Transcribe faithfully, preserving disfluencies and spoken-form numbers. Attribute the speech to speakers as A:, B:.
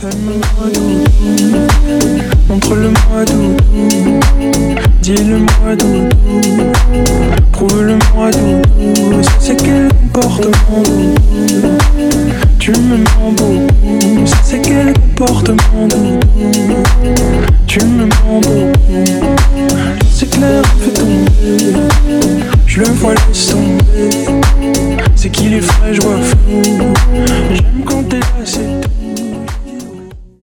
A: Donne-moi doudou, montre-le-moi doudou, dis-le-moi doudou, prouve-le-moi doudou. Ça c'est quel comportement doudou, tu me mens beaucoup. Ça c'est quel comportement doudou, tu me mens beaucoup. C'est clair, fais tomber, je le vois laisse tomber. C'est qu'il est frais, je vois flou. J'aime quand t'es là, c'est